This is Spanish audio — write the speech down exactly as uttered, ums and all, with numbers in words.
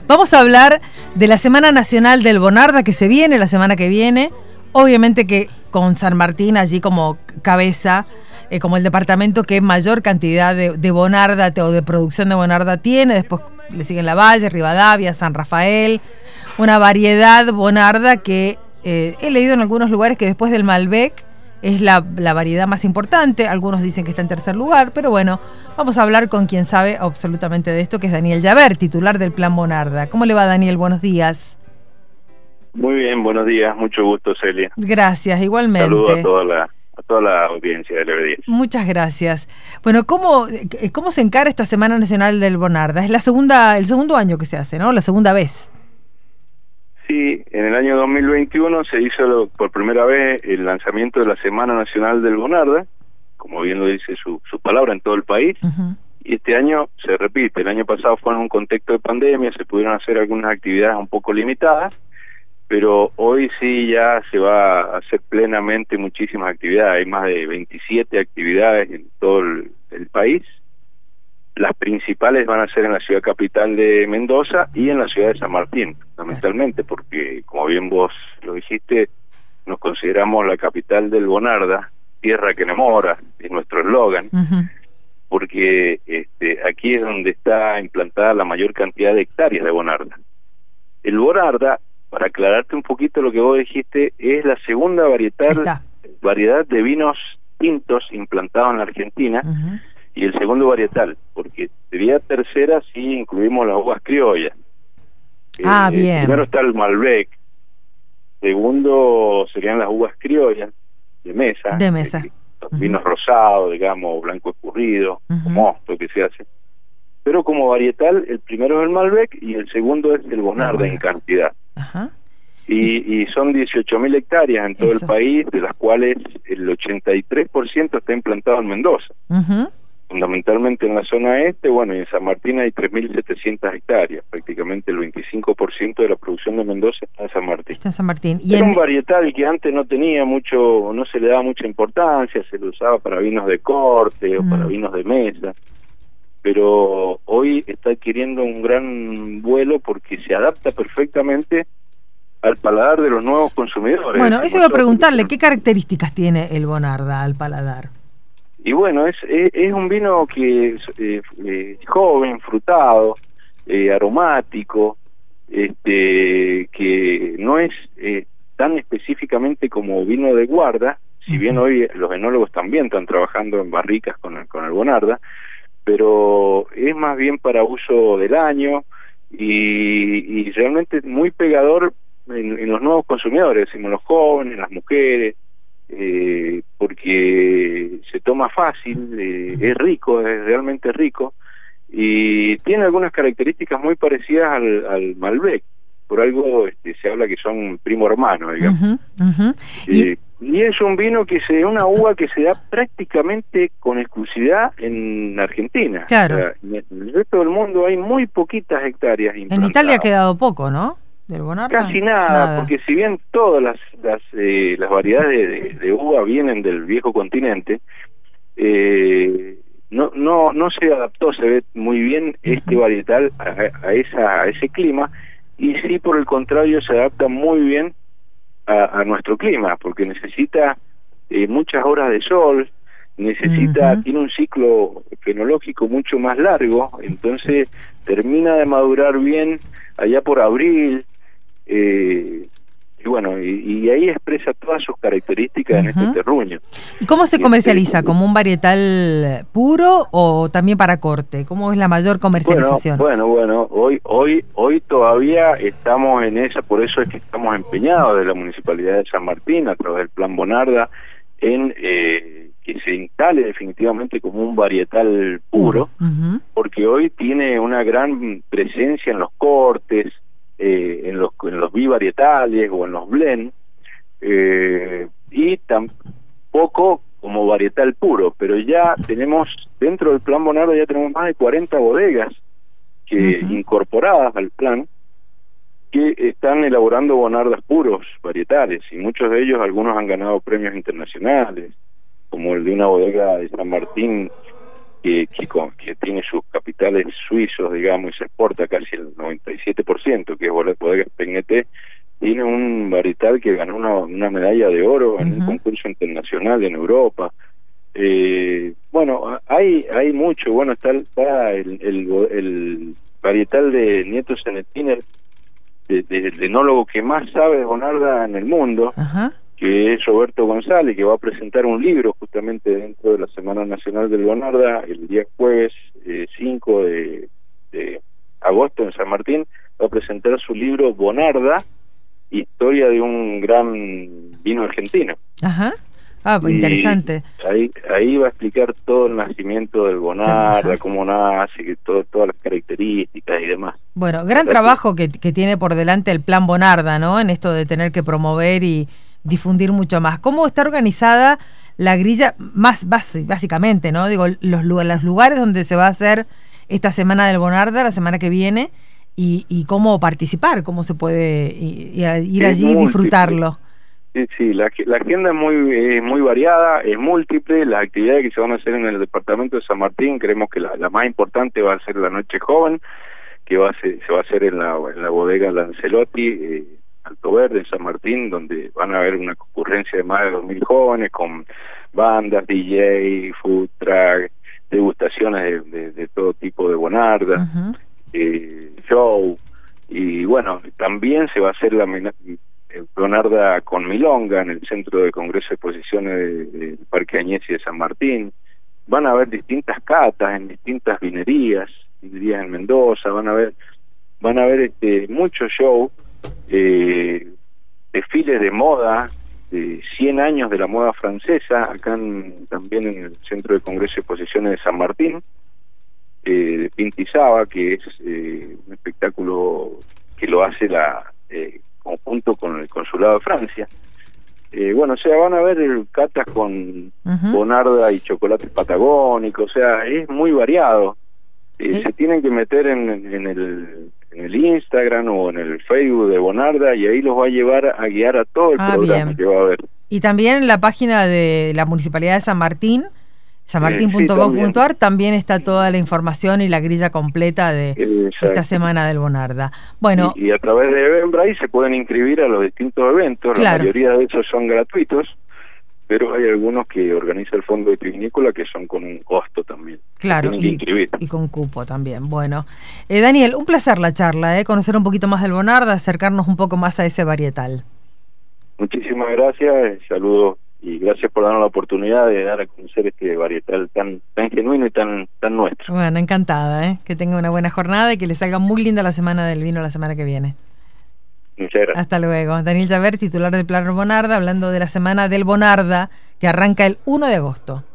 Vamos a hablar de la Semana Nacional del Bonarda que se viene, la semana que viene. Obviamente que con San Martín allí como cabeza, eh, como el departamento que mayor cantidad de, de bonarda o de producción de bonarda tiene. Después le siguen La Valle, Rivadavia, San Rafael. Una variedad bonarda que eh, he leído en algunos lugares que después del Malbec es la, la variedad más importante. Algunos dicen que está en tercer lugar, pero bueno, vamos a hablar con quien sabe absolutamente de esto, que es Daniel Llaver, titular del Plan Bonarda. ¿Cómo le va, Daniel? Buenos días. Muy bien, buenos días, mucho gusto, Celia. Gracias, igualmente. Saludos a toda la, a toda la audiencia de Levedía. Muchas gracias. Bueno, ¿cómo, ¿cómo se encara esta Semana Nacional del Bonarda? Es la segunda, el segundo año que se hace, ¿no? La segunda vez. Sí, en el año dos mil veintiuno se hizo lo, por primera vez el lanzamiento de la Semana Nacional del Bonarda, como bien lo dice su, su palabra, en todo el país. Uh-huh. Y este año se repite. El año pasado fue en un contexto de pandemia, se pudieron hacer algunas actividades un poco limitadas, pero hoy sí ya se va a hacer plenamente muchísimas actividades. Hay más de veintisiete actividades en todo el, el país. Las principales van a ser en la ciudad capital de Mendoza y en la ciudad de San Martín, fundamentalmente, porque, como bien vos lo dijiste, nos consideramos la capital del Bonarda, tierra que enamora, es nuestro eslogan, uh-huh. porque este, aquí es donde está implantada la mayor cantidad de hectáreas de Bonarda. El Bonarda, para aclararte un poquito lo que vos dijiste, es la segunda varietal, variedad de vinos tintos implantados en la Argentina, uh-huh. y el segundo varietal, porque sería tercera si incluimos las uvas criollas. Ah, eh, bien. Primero está el Malbec, segundo serían las uvas criollas de mesa, de mesa, eh, los uh-huh. vinos rosados, digamos, blanco escurrido, uh-huh. mosto que se hace. Pero como varietal, el primero es el Malbec y el segundo es el Bonarda, uh-huh. en cantidad. Uh-huh. Y, y son dieciocho mil hectáreas en todo Eso. el país, de las cuales el ochenta y tres por ciento está implantado en Mendoza. Uh-huh. Fundamentalmente en la zona este, bueno, y en San Martín hay tres mil setecientas hectáreas, prácticamente el veinticinco por ciento de la producción de Mendoza está en San Martín. Está en San Martín. ¿Y Era en... un varietal que antes no tenía mucho, no se le daba mucha importancia, se lo usaba para vinos de corte mm. o para vinos de mesa, pero hoy está adquiriendo un gran vuelo porque se adapta perfectamente al paladar de los nuevos consumidores. Bueno, eso iba a preguntarle, ¿qué características tiene el Bonarda al paladar? Y bueno, es, es, es un vino que es eh, eh, joven, frutado, eh, aromático, este, que no es eh, tan específicamente como vino de guarda, si uh-huh. bien hoy los enólogos también están trabajando en barricas con el, con el Bonarda, pero es más bien para uso del año y, y realmente muy pegador en, en los nuevos consumidores, en los jóvenes, las mujeres, eh, porque se toma fácil, eh, es rico, es realmente rico y tiene algunas características muy parecidas al, al Malbec. Por algo este, se habla que son primo hermano, digamos. Uh-huh, uh-huh. Eh, y... y es un vino que se una uva que se da prácticamente con exclusividad en Argentina. Claro. O sea, en el resto del mundo hay muy poquitas hectáreas implantadas. En Italia ha quedado poco, ¿no? Del Bonarda. Casi nada, nada, porque si bien todas las las, eh, las variedades de, de uva vienen del viejo continente, eh, no no no se adaptó, se ve muy bien este uh-huh. varietal a, a esa a ese clima, y sí, por el contrario, se adapta muy bien a, a nuestro clima, porque necesita eh, muchas horas de sol, necesita uh-huh. tiene un ciclo fenológico mucho más largo, entonces termina de madurar bien allá por abril. Eh, y bueno, y, y ahí expresa todas sus características uh-huh. en este terruño. ¿Y cómo se comercializa? ¿Como un varietal puro o también para corte? ¿Cómo es la mayor comercialización? Bueno, bueno, bueno hoy hoy hoy todavía estamos en esa, por eso es que estamos empeñados de la Municipalidad de San Martín, a través del Plan Bonarda, en eh, que se instale definitivamente como un varietal puro, uh-huh. porque hoy tiene una gran presencia en los cortes, Eh, en los en los bivarietales o en los blend, eh, y tampoco como varietal puro, pero ya tenemos dentro del Plan Bonarda ya tenemos más de cuarenta bodegas que uh-huh. incorporadas al plan, que están elaborando bonardas puros varietales, y muchos de ellos, algunos han ganado premios internacionales, como el de una bodega de San Martín que, que, con, que tiene sus capitales suizos, digamos, y se exporta casi el noventa y siete por ciento, que es Bodegas Pegneté, tiene un varietal que ganó una, una medalla de oro en uh-huh. un concurso internacional en Europa. Eh, bueno, hay hay mucho. Bueno, está, está el, el, el varietal de Nieto Senetiner, de, de, del enólogo que más sabe de Bonarda en el mundo, uh-huh. que es Roberto González, que va a presentar un libro justamente dentro de la Semana Nacional del Bonarda el día jueves eh, cinco de, de agosto en San Martín. Va a presentar su libro Bonarda, historia de un gran vino argentino. Ajá. Ah, pues interesante. Ahí ahí va a explicar todo el nacimiento del Bonarda, ajá. cómo nace, todo, todas las características y demás. Bueno, gran trabajo que, que tiene por delante el Plan Bonarda, ¿no? En esto de tener que promover y difundir mucho más. ¿Cómo está organizada la grilla? Más básicamente, ¿no? Digo, los, los lugares donde se va a hacer esta Semana del Bonarda, la semana que viene, y, y cómo participar, cómo se puede ir, ir allí y disfrutarlo. Sí, sí, la, la agenda es muy eh, muy variada, es múltiple. Las actividades que se van a hacer en el departamento de San Martín, creemos que la, la más importante va a ser la Noche Joven, que va a ser, se va a hacer en la, en la bodega Lancelotti, eh, Alto Verde, en San Martín, donde van a haber una concurrencia de más de dos mil jóvenes con bandas, D J, food truck, degustaciones de, de, de todo tipo de Bonarda, uh-huh. eh, show, y bueno, también se va a hacer la Bonarda con Milonga en el Centro de Congreso de Exposiciones del de Parque Añez y de San Martín. Van a haber distintas catas en distintas vinerías, vinerías en Mendoza, van a ver van a ver este muchos shows, eh, desfiles de moda, de cien años de la moda francesa, acá en, también en el Centro de Congreso de Exposiciones de San Martín, eh, de Pintizaba, que es eh, un espectáculo que lo hace la eh, conjunto con el Consulado de Francia. Eh, bueno, o sea, van a ver el catas con uh-huh. Bonarda y chocolates patagónicos, o sea, es muy variado. Eh, ¿Sí? Se tienen que meter en, en el en el Instagram o en el Facebook de Bonarda y ahí los va a llevar a guiar a todo el ah, programa bien. que va a haber. Y también en la página de la Municipalidad de San Martín, san martín punto gov punto ar, eh, sí, también está toda la información y la grilla completa de Exacto. esta Semana del Bonarda. Bueno, y, y a través de Eventbrite se pueden inscribir a los distintos eventos, claro. La mayoría de esos son gratuitos, pero hay algunos que organiza el Fondo Vitivinícola que son con un costo también. Claro, y, y con cupo también. Bueno, eh, Daniel, un placer la charla, eh, conocer un poquito más del Bonarda, acercarnos un poco más a ese varietal. Muchísimas gracias, saludos y gracias por darnos la oportunidad de dar a conocer este varietal tan tan genuino y tan tan nuestro. Bueno, encantada, ¿eh? Que tenga una buena jornada y que le salga muy linda la Semana del Vino la semana que viene. Muchas gracias. Hasta luego. Daniel Javert, titular del Plan Bonarda, hablando de la Semana del Bonarda, que arranca el uno de agosto.